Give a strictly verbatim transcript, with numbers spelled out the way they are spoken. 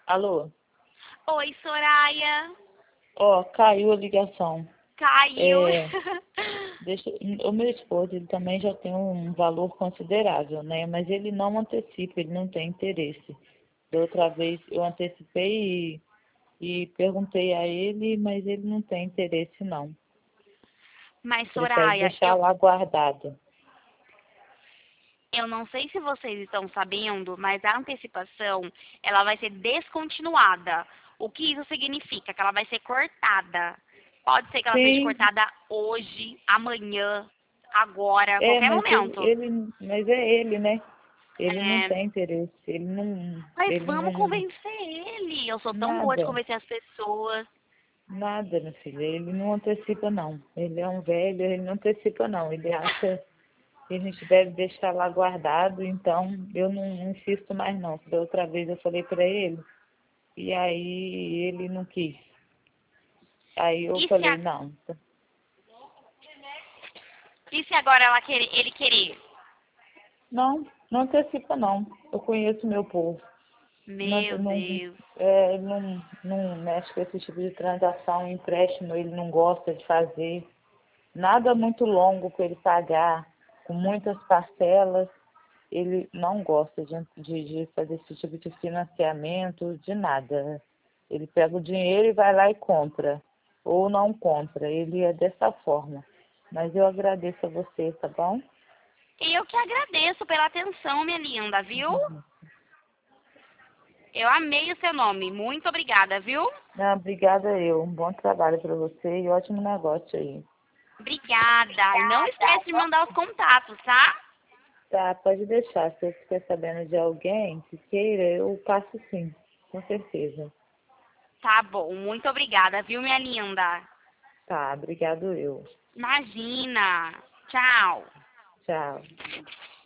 Alô? Oi, Soraya. Ó, caiu a ligação. Caiu. É, deixa, o meu esposo, ele também já tem um valor considerável, né? Mas ele não antecipa, ele não tem interesse. Da outra vez eu antecipei e, e perguntei a ele, mas ele não tem interesse não. Mas, Prefere Soraya, deixar eu, lá guardado. eu não sei se vocês estão sabendo, mas a antecipação, ela vai ser descontinuada. O que isso significa? Que ela vai ser cortada. Pode ser que ela seja Sim, cortada hoje, amanhã, agora, a é, qualquer mas ele, momento. ele, mas é ele, né? Ele não É, tem interesse, ele não, mas ele vamos não, convencer ele. Eu sou tão boa de nada. convencer as pessoas. Nada, meu filho. Ele não antecipa, não. Ele é um velho, ele não antecipa, não. Ele acha que a gente deve deixar lá guardado, então eu não insisto mais, não. Da outra vez eu falei para ele, e aí ele não quis. Aí eu E se, falei, a- não, e se agora ela querer, ele querer? não, não antecipa, não. Eu conheço meu povo. Não, Meu não, Deus. é, não, não mexe com esse tipo de transação, empréstimo, ele não gosta de fazer. Nada muito longo para ele pagar, com muitas parcelas. Ele não gosta de, de, de fazer esse tipo de financiamento, de nada. Ele pega o dinheiro e vai lá e compra. Ou não compra. Ele é dessa forma. Mas eu agradeço a você, tá bom? Eu que agradeço pela atenção, minha linda, viu? Eu amei o seu nome. Muito obrigada, viu? Não, obrigada eu. Um bom trabalho para você e ótimo negócio aí. Obrigada. E não esquece de mandar os contatos, tá? Tá, pode deixar. Se eu ficar sabendo de alguém que queira, eu passo sim, com certeza. Tá bom. Muito obrigada, viu, minha linda? Tá, obrigado eu. Imagina. Tchau. Tchau.